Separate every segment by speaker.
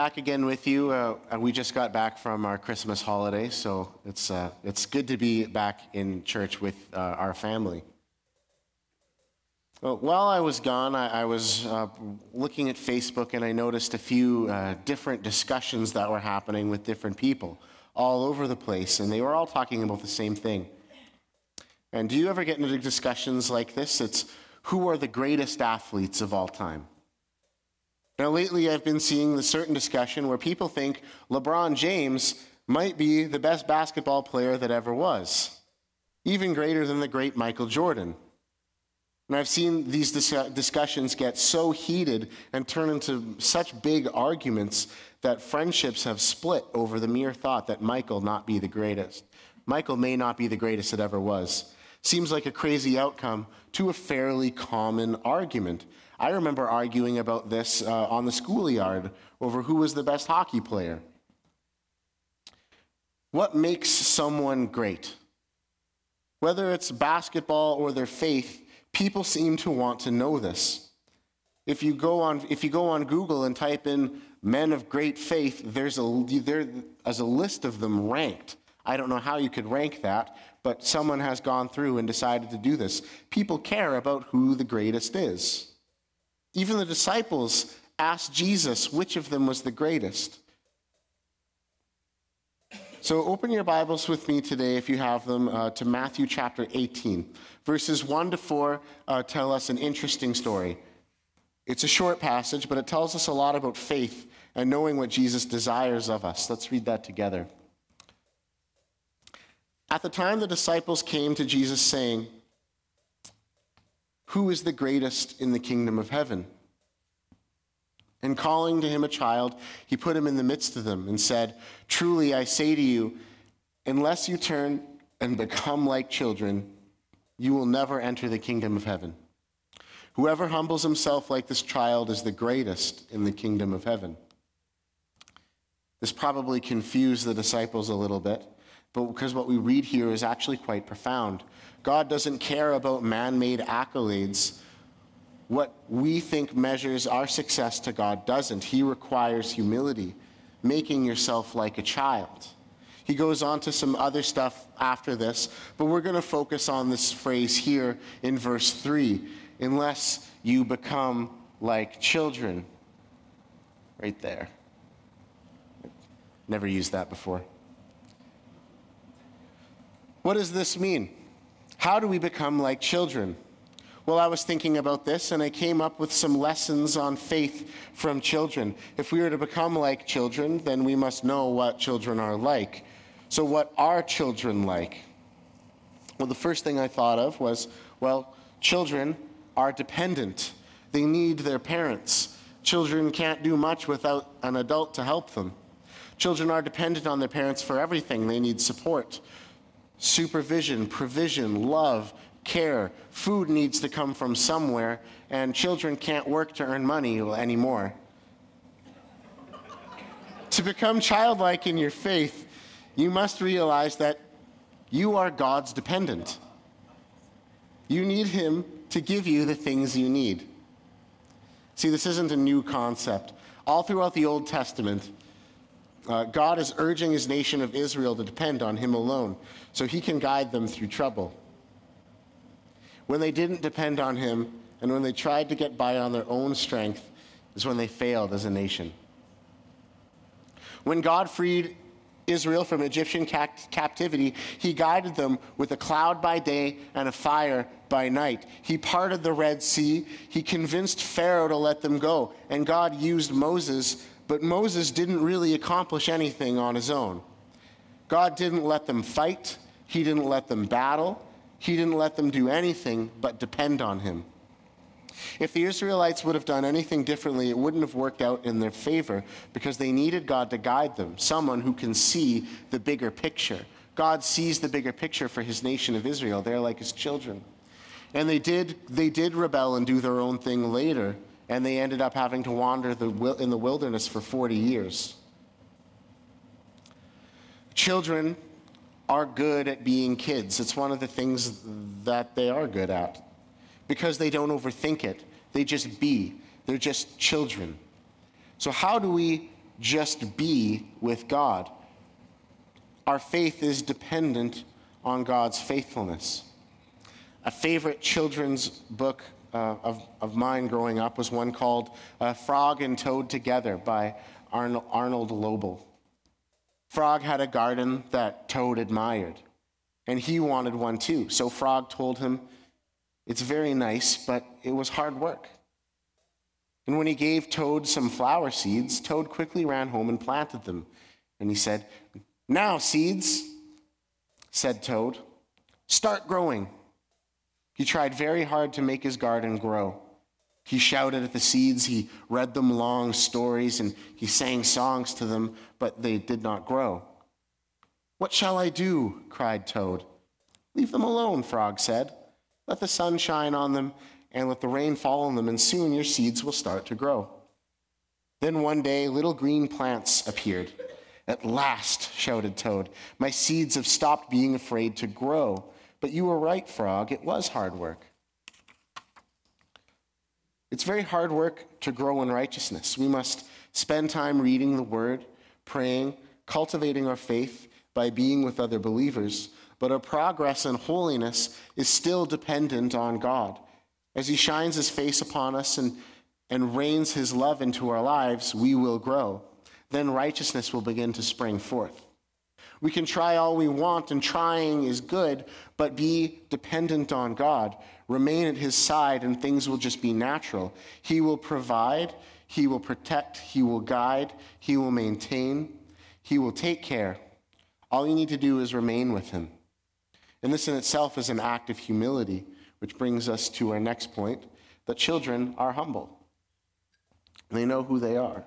Speaker 1: Back again with you. We just got back from our Christmas holiday, so it's good to be back in church with our family. Well, while I was gone, I was looking at Facebook, and I noticed a few different discussions that were happening with different people all over the place, and they were all talking about the same thing. And do you ever get into discussions like this? It's who are the greatest athletes of all time? Now, lately, I've been seeing the certain discussion where people think LeBron James might be the best basketball player that ever was, even greater than the great Michael Jordan. And I've seen these discussions get so heated and turn into such big arguments that friendships have split over the mere thought that Michael not be the greatest. Michael may not be the greatest that ever was. Seems like a crazy outcome to a fairly common argument. I remember arguing about this on the schoolyard over who was the best hockey player. What makes someone great? Whether it's basketball or their faith, people seem to want to know this. If you go on Google and type in men of great faith, there's a list of them ranked. I don't know how you could rank that, but someone has gone through and decided to do this. People care about who the greatest is. Even the disciples asked Jesus which of them was the greatest. So open your Bibles with me today, if you have them, to Matthew chapter 18. Verses 1 to 4 tell us an interesting story. It's a short passage, but it tells us a lot about faith and knowing what Jesus desires of us. Let's read that together. At the time, the disciples came to Jesus saying, "Who is the greatest in the kingdom of heaven?" And calling to him a child, he put him in the midst of them and said, "Truly I say to you, unless you turn and become like children, you will never enter the kingdom of heaven. Whoever humbles himself like this child is the greatest in the kingdom of heaven." This probably confused the disciples a little bit, but because what we read here is actually quite profound. God doesn't care about man-made accolades. What we think measures our success to God doesn't. He requires humility, making yourself like a child. He goes on to some other stuff after this, but we're going to focus on this phrase here in verse 3, unless you become like children. Right there. Never used that before. What does this mean? How do we become like children? Well, I was thinking about this, and I came up with some lessons on faith from children. If we were to become like children, then we must know what children are like. So what are children like? Well, the first thing I thought of was, children are dependent. They need their parents. Children can't do much without an adult to help them. Children are dependent on their parents for everything. They need support, supervision, provision, love, care. Food needs to come from somewhere, and children can't work to earn money anymore. To become childlike in your faith, you must realize that you are God's dependent. You need Him to give you the things you need. See, this isn't a new concept. All throughout the Old Testament, God is urging His nation of Israel to depend on Him alone so He can guide them through trouble. When they didn't depend on Him and when they tried to get by on their own strength is when they failed as a nation. When God freed Israel from Egyptian captivity, He guided them with a cloud by day and a fire by night. He parted the Red Sea. He convinced Pharaoh to let them go. And God used Moses, but Moses didn't really accomplish anything on his own. God didn't let them fight. He didn't let them battle. He didn't let them do anything but depend on Him. If the Israelites would have done anything differently, it wouldn't have worked out in their favor because they needed God to guide them, someone who can see the bigger picture. God sees the bigger picture for His nation of Israel. They're like His children. And they did rebel and do their own thing later, and they ended up having to wander in the wilderness for 40 years. Children are good at being kids. It's one of the things that they are good at because they don't overthink it. They just be. They're just children. So how do we just be with God. Our faith is dependent on God's faithfulness. A favorite children's book of mine growing up was one called Frog and Toad Together by Arnold Lobel. Frog had a garden that Toad admired, and he wanted one too. So Frog told him, "It's very nice, but it was hard work." And when he gave Toad some flower seeds, Toad quickly ran home and planted them. And he said, "Now, seeds," said Toad, "start growing." He tried very hard to make his garden grow. He shouted at the seeds, he read them long stories, and he sang songs to them, but they did not grow. "What shall I do?" cried Toad. "Leave them alone," Frog said. "Let the sun shine on them and let the rain fall on them, and soon your seeds will start to grow." Then one day, little green plants appeared. "At last," shouted Toad, "my seeds have stopped being afraid to grow. But you were right, Frog, it was hard work." It's very hard work to grow in righteousness. We must spend time reading the Word, praying, cultivating our faith by being with other believers. But our progress in holiness is still dependent on God. As He shines His face upon us and rains His love into our lives, we will grow. Then righteousness will begin to spring forth. We can try all we want, and trying is good, but be dependent on God. Remain at His side, and things will just be natural. He will provide, He will protect, He will guide, He will maintain, He will take care. All you need to do is remain with Him. And this in itself is an act of humility, which brings us to our next point, that children are humble. They know who they are.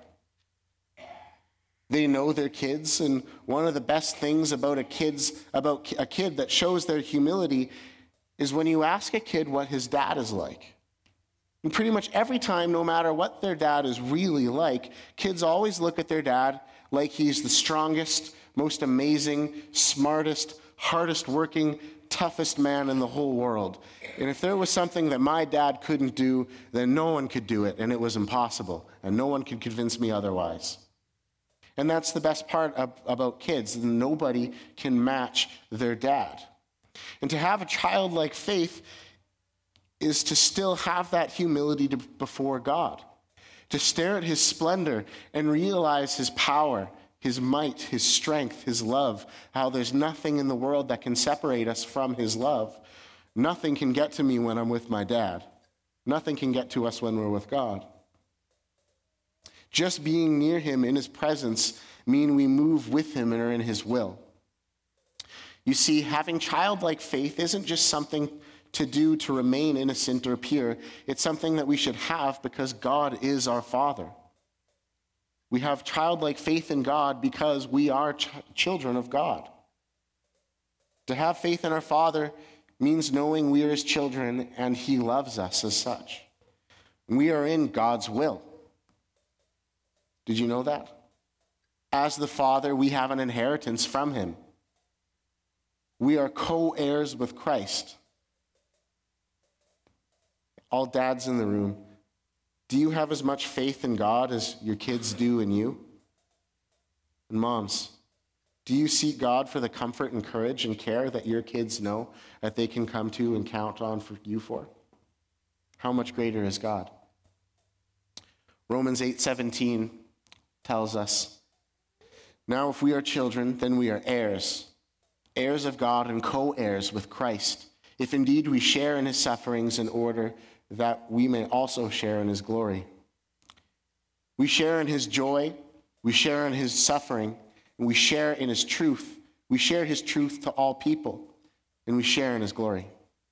Speaker 1: They know their kids, and one of the best things about a kid that shows their humility is when you ask a kid what his dad is like. And pretty much every time, no matter what their dad is really like, kids always look at their dad like he's the strongest, most amazing, smartest, hardest working, toughest man in the whole world. And if there was something that my dad couldn't do, then no one could do it, and it was impossible, and no one could convince me otherwise. And that's the best part about kids. Nobody can match their dad. And to have a childlike faith is to still have that humility before God, to stare at His splendor and realize His power, His might, His strength, His love, how there's nothing in the world that can separate us from His love. Nothing can get to me when I'm with my dad. Nothing can get to us when we're with God. Just being near Him in His presence mean we move with Him and are in His will. You see, having childlike faith isn't just something to do to remain innocent or pure. It's something that we should have because God is our Father. We have childlike faith in God because we are children of God. To have faith in our Father means knowing we are His children and He loves us as such. We are in God's will. Did you know that? As the Father, we have an inheritance from Him. We are co-heirs with Christ. All dads in the room, do you have as much faith in God as your kids do in you? And moms, do you seek God for the comfort and courage and care that your kids know that they can come to and count on for you for? How much greater is God? Romans 8:17 tells us, "Now if we are children, then we are heirs, heirs of God and co-heirs with Christ, if indeed we share in His sufferings in order that we may also share in His glory." We share in His joy, we share in His suffering, and we share in His truth. We share His truth to all people, and we share in His glory.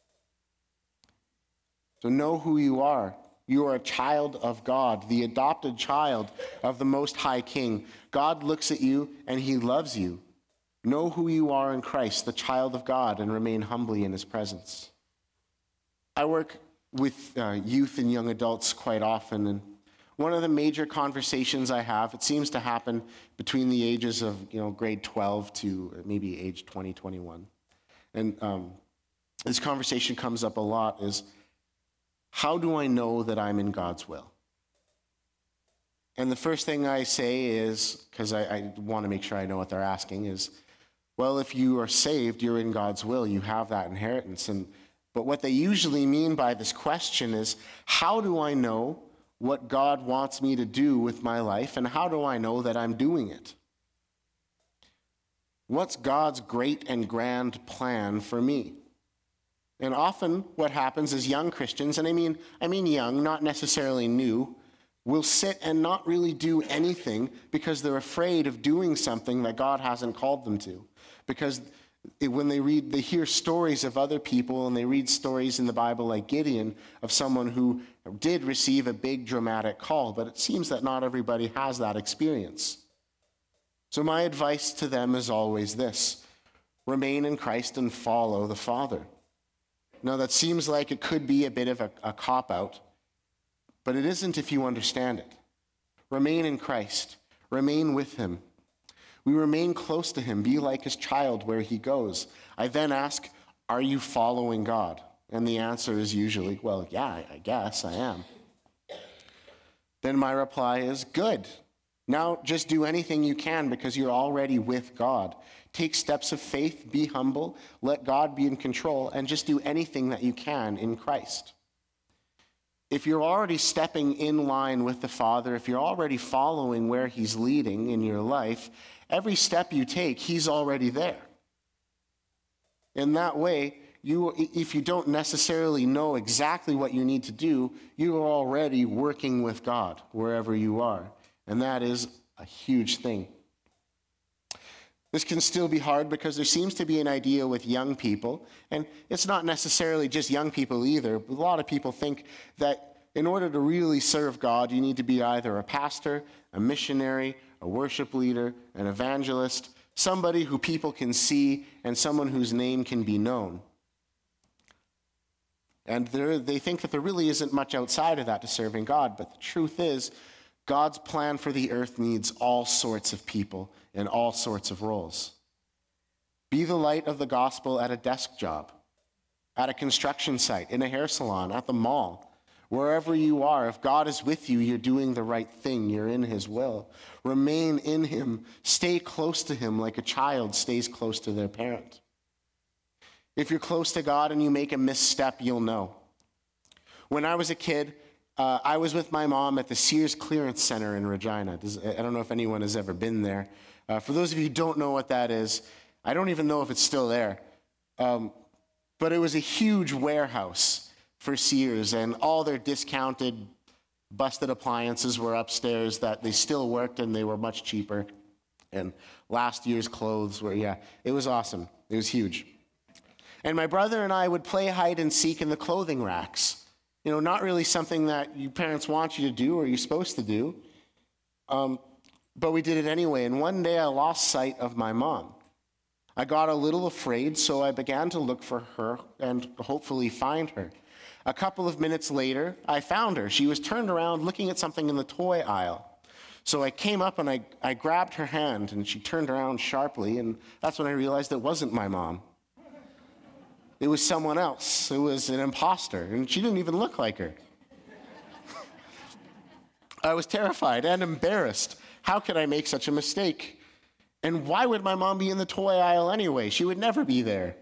Speaker 1: So know who you are. You are a child of God, the adopted child of the Most High King. God looks at you and He loves you. Know who you are in Christ, the child of God, and remain humbly in His presence. I work with youth and young adults quite often, and one of the major conversations I have, it seems to happen between the ages of grade 12 to maybe age 20, 21. And this conversation comes up a lot is, how do I know that I'm in God's will? And the first thing I say is, because I want to make sure I know what they're asking, is, well, if you are saved, you're in God's will. You have that inheritance. But what they usually mean by this question is, how do I know what God wants me to do with my life, and how do I know that I'm doing it? What's God's great and grand plan for me? And often what happens is young Christians, and I mean young, not necessarily new, will sit and not really do anything because they're afraid of doing something that God hasn't called them to. Because when they hear stories of other people, and they read stories in the Bible like Gideon of someone who did receive a big dramatic call, but it seems that not everybody has that experience. So my advice to them is always this: remain in Christ and follow the Father. Now that seems like it could be a bit of a cop-out, but it isn't if you understand it. Remain in Christ. Remain with him. We remain close to him. Be like his child where he goes. I then ask, are you following God? And the answer is usually, well, yeah, I guess I am. Then my reply is, good. Now just do anything you can because you're already with God. Take steps of faith, be humble, let God be in control, and just do anything that you can in Christ. If you're already stepping in line with the Father, if you're already following where he's leading in your life, every step you take, he's already there. In that way, if you don't necessarily know exactly what you need to do, you are already working with God wherever you are. And that is a huge thing. This can still be hard because there seems to be an idea with young people, and it's not necessarily just young people either. A lot of people think that in order to really serve God, you need to be either a pastor, a missionary, a worship leader, an evangelist, somebody who people can see, and someone whose name can be known. And they think that there really isn't much outside of that to serving God, but the truth is, God's plan for the earth needs all sorts of people in all sorts of roles. Be the light of the gospel at a desk job, at a construction site, in a hair salon, at the mall. Wherever you are, if God is with you, you're doing the right thing. You're in his will. Remain in him. Stay close to him like a child stays close to their parent. If you're close to God and you make a misstep, you'll know. When I was a kid, I was with my mom at the Sears Clearance Center in Regina. I don't know if anyone has ever been there. For those of you who don't know what that is, I don't even know if it's still there. But it was a huge warehouse for Sears, and all their discounted, busted appliances were upstairs that they still worked, and they were much cheaper. And last year's clothes were, it was awesome. It was huge. And my brother and I would play hide and seek in the clothing racks. Not really something that your parents want you to do or you're supposed to do. But we did it anyway. And one day I lost sight of my mom. I got a little afraid, so I began to look for her and hopefully find her. A couple of minutes later, I found her. She was turned around looking at something in the toy aisle. So I came up and I grabbed her hand, and she turned around sharply, and that's when I realized it wasn't my mom. It was someone else. It was an imposter, and she didn't even look like her. I was terrified and embarrassed. How could I make such a mistake? And why would my mom be in the toy aisle anyway? She would never be there.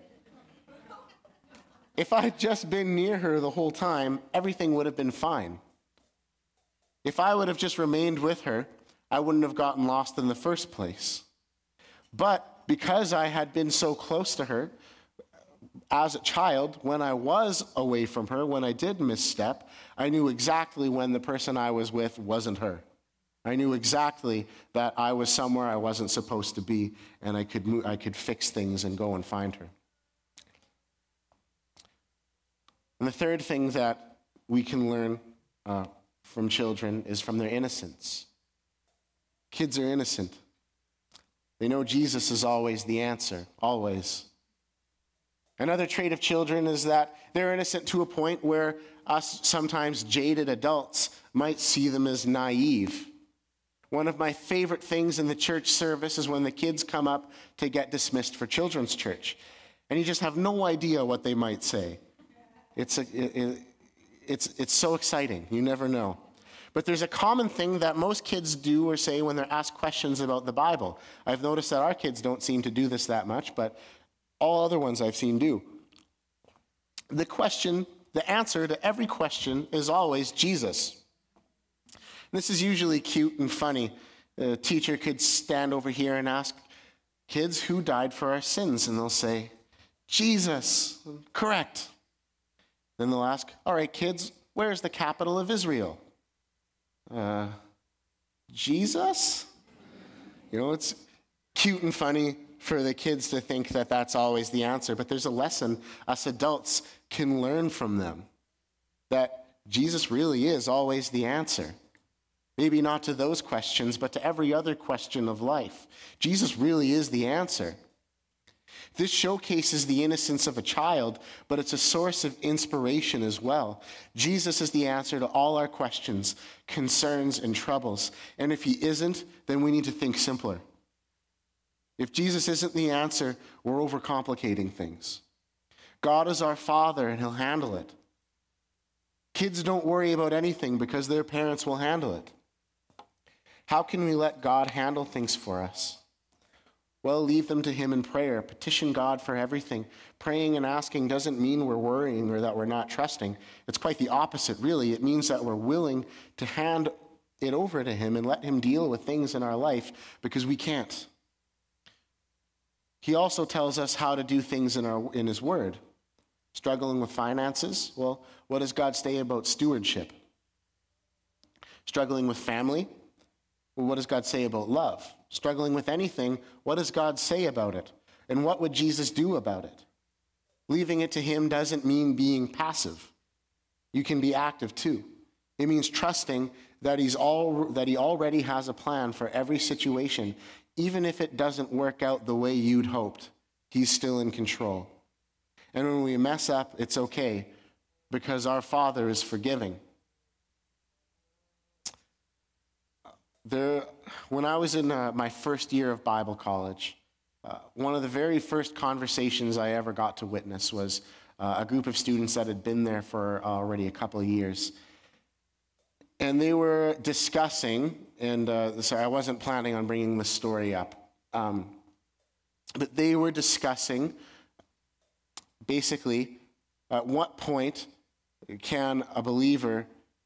Speaker 1: If I had just been near her the whole time, everything would have been fine. If I would have just remained with her, I wouldn't have gotten lost in the first place. But because I had been so close to her, as a child, when I was away from her, when I did misstep, I knew exactly when the person I was with wasn't her. I knew exactly that I was somewhere I wasn't supposed to be, and I could fix things and go and find her. And the third thing that we can learn from children is from their innocence. Kids are innocent. They know Jesus is always the answer, always. Another trait of children is that they're innocent to a point where us sometimes jaded adults might see them as naive. One of my favorite things in the church service is when the kids come up to get dismissed for children's church, and you just have no idea what they might say. It's so exciting. You never know. But there's a common thing that most kids do or say when they're asked questions about the Bible. I've noticed that our kids don't seem to do this that much, but all other ones I've seen do. The answer to every question is always Jesus. This is usually cute and funny. A teacher could stand over here and ask kids, who died for our sins? And they'll say, Jesus. Correct. Then they'll ask, all right, kids, where's the capital of Israel? Jesus? It's cute and funny for the kids to think that that's always the answer, but there's a lesson us adults can learn from them, that Jesus really is always the answer. Maybe not to those questions, but to every other question of life. Jesus really is the answer. This showcases the innocence of a child, but it's a source of inspiration as well. Jesus is the answer to all our questions, concerns, and troubles. And if he isn't, then we need to think simpler. If Jesus isn't the answer, we're overcomplicating things. God is our Father, and he'll handle it. Kids don't worry about anything because their parents will handle it. How can we let God handle things for us? Well, leave them to him in prayer. Petition God for everything. Praying and asking doesn't mean we're worrying or that we're not trusting. It's quite the opposite, really. It means that we're willing to hand it over to him and let him deal with things in our life because we can't. He also tells us how to do things in his word. Struggling with finances? Well, what does God say about stewardship? Struggling with family? Well, what does God say about love? Struggling with anything, what does God say about it? And what would Jesus do about it? Leaving it to him doesn't mean being passive. You can be active too. It means trusting that he already has a plan for every situation, even if it doesn't work out the way you'd hoped. He's still in control. And when we mess up, it's okay, because our Father is forgiving. When I was in my first year of Bible college, one of the very first conversations I ever got to witness was a group of students that had been there for already a couple of years. And they were discussing, and sorry, I wasn't planning on bringing this story up, but they were discussing basically at what point can a believer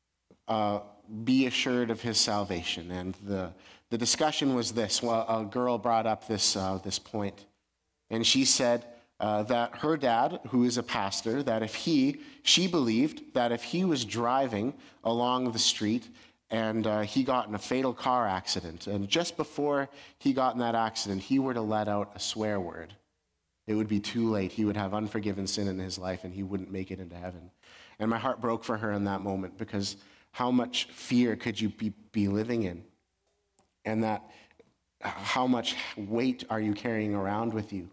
Speaker 1: be assured of his salvation. And the discussion was this. Well, a girl brought up this point, and she said that her dad, who is a pastor, that she believed that if he was driving along the street and he got in a fatal car accident, and just before he got in that accident, he were to let out a swear word, it would be too late. He would have unforgiven sin in his life, and he wouldn't make it into heaven. And my heart broke for her in that moment, because how much fear could you be living in? And that how much weight are you carrying around with you?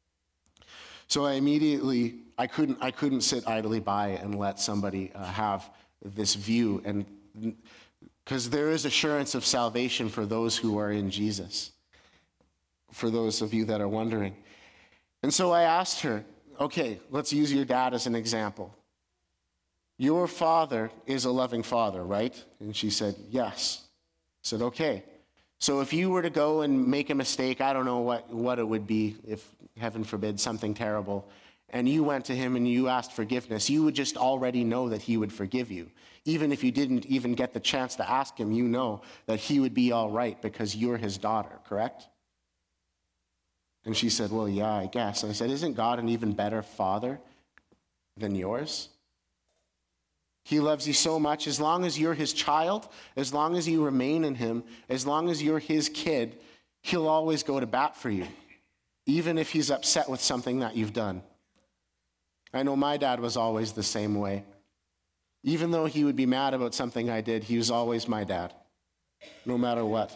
Speaker 1: So I couldn't sit idly by and let somebody have this view, and because there is assurance of salvation for those who are in Jesus, for those of you that are wondering. And so I asked her, okay, let's use your dad as an example. Your father is a loving father, right? And she said, yes. I said, okay. So if you were to go and make a mistake, I don't know what it would be, if heaven forbid something terrible, and you went to him and you asked forgiveness, you would just already know that he would forgive you. Even if you didn't even get the chance to ask him, you know that he would be all right because you're his daughter, correct? And she said, well, yeah, I guess. And I said, isn't God an even better father than yours? He loves you so much. As long as you're his child, as long as you remain in him, as long as you're his kid, he'll always go to bat for you, even if he's upset with something that you've done. I know my dad was always the same way. Even though he would be mad about something I did, he was always my dad, no matter what.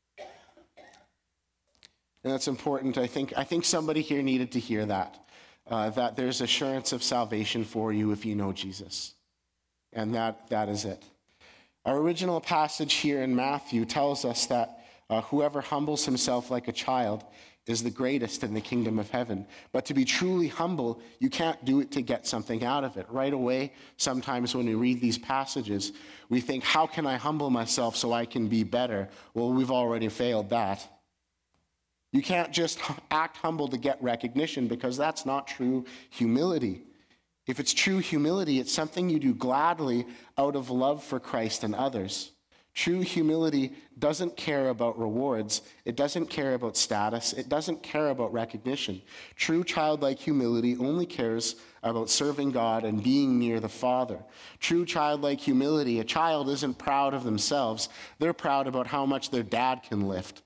Speaker 1: And that's important. I think somebody here needed to hear that there's assurance of salvation for you if you know Jesus. And that is it. Our original passage here in Matthew tells us that Whoever humbles himself like a child is the greatest in the kingdom of heaven. But to be truly humble, you can't do it to get something out of it. Right away, sometimes when we read these passages, we think, how can I humble myself so I can be better? Well, we've already failed that. You can't just act humble to get recognition, because that's not true humility. If it's true humility, it's something you do gladly out of love for Christ and others. True humility doesn't care about rewards. It doesn't care about status. It doesn't care about recognition. True childlike humility only cares about serving God and being near the Father. True childlike humility, a child isn't proud of themselves. They're proud about how much their dad can lift.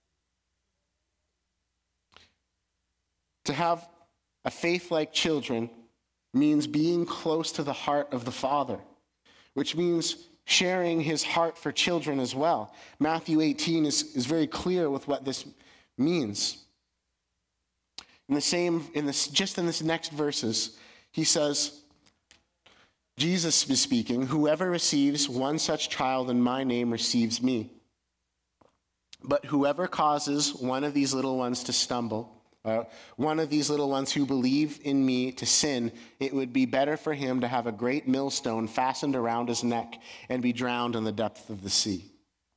Speaker 1: To have a faith like children means being close to the heart of the Father, which means sharing his heart for children as well. Matthew 18 is very clear with what this means. In this next verses, he says, Jesus is speaking, "Whoever receives one such child in my name receives me. But whoever causes one of these little ones to stumble, one of these little ones who believe in me to sin, it would be better for him to have a great millstone fastened around his neck and be drowned in the depth of the sea."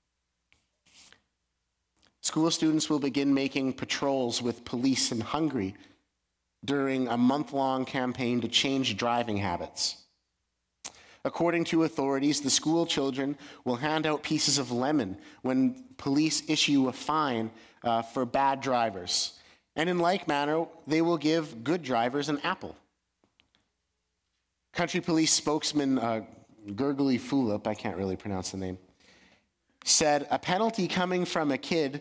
Speaker 1: School students will begin making patrols with police in Hungary during a month-long campaign to change driving habits. According to authorities, the school children will hand out pieces of lemon when police issue a fine for bad drivers. And in like manner, they will give good drivers an apple. Country police spokesman Gergely Fulop, I can't really pronounce the name, said a penalty coming from a kid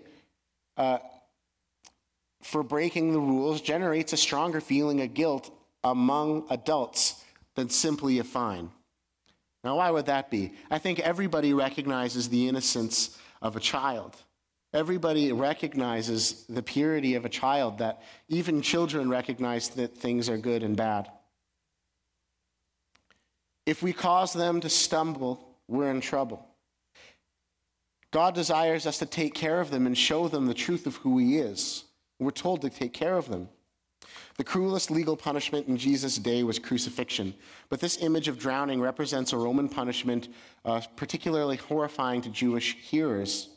Speaker 1: for breaking the rules generates a stronger feeling of guilt among adults than simply a fine. Now, why would that be? I think everybody recognizes the innocence of a child. Everybody recognizes the purity of a child, that even children recognize that things are good and bad. If we cause them to stumble, we're in trouble. God desires us to take care of them and show them the truth of who he is. We're told to take care of them. The cruelest legal punishment in Jesus' day was crucifixion, but this image of drowning represents a Roman punishment particularly horrifying to Jewish hearers.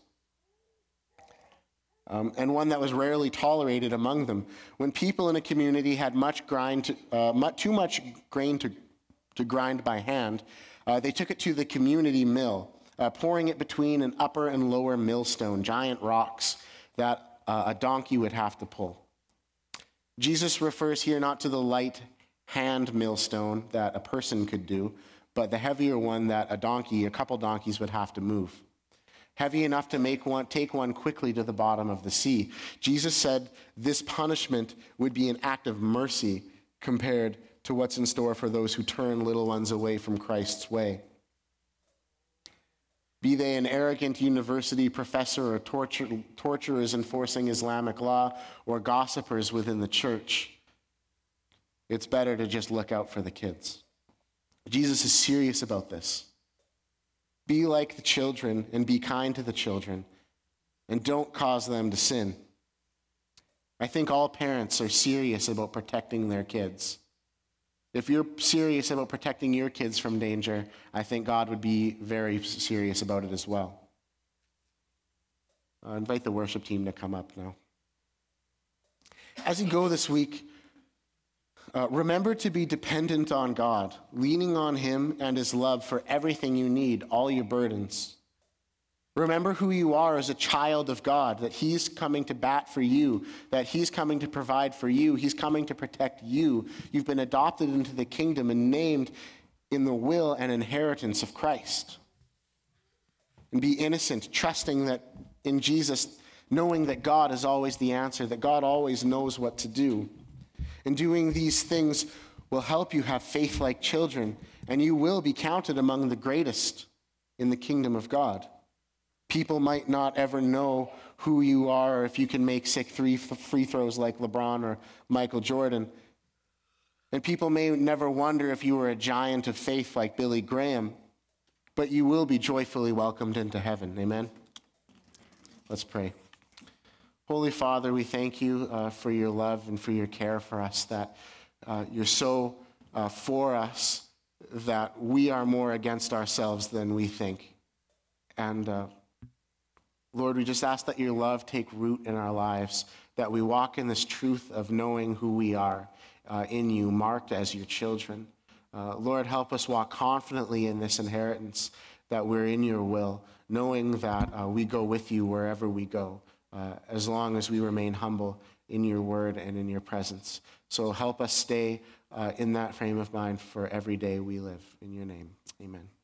Speaker 1: And one that was rarely tolerated among them. When people in a community had too much grain to grind by hand, they took it to the community mill, pouring it between an upper and lower millstone, giant rocks that a donkey would have to pull. Jesus refers here not to the light hand millstone that a person could do, but the heavier one that a couple donkeys would have to move. Heavy enough to take one quickly to the bottom of the sea. Jesus said this punishment would be an act of mercy compared to what's in store for those who turn little ones away from Christ's way. Be they an arrogant university professor or torturers enforcing Islamic law or gossipers within the church, it's better to just look out for the kids. Jesus is serious about this. Be like the children and be kind to the children, and don't cause them to sin. I think all parents are serious about protecting their kids. If you're serious about protecting your kids from danger, I think God would be very serious about it as well. I invite the worship team to come up now. As you go this week, remember to be dependent on God, leaning on him and his love for everything you need, all your burdens. Remember who you are as a child of God, that he's coming to bat for you, that he's coming to provide for you, he's coming to protect you. You've been adopted into the kingdom and named in the will and inheritance of Christ. And be innocent, trusting that in Jesus, knowing that God is always the answer, that God always knows what to do. And doing these things will help you have faith like children, and you will be counted among the greatest in the kingdom of God. People might not ever know who you are, or if you can make sick free throws like LeBron or Michael Jordan. And people may never wonder if you were a giant of faith like Billy Graham, but you will be joyfully welcomed into heaven. Amen? Let's pray. Holy Father, we thank you for your love and for your care for us, that you're so for us that we are more against ourselves than we think. And Lord, we just ask that your love take root in our lives, that we walk in this truth of knowing who we are in you, marked as your children. Lord, help us walk confidently in this inheritance, that we're in your will, knowing that we go with you wherever we go, as long as we remain humble in your word and in your presence. So help us stay in that frame of mind for every day we live. In your name, amen.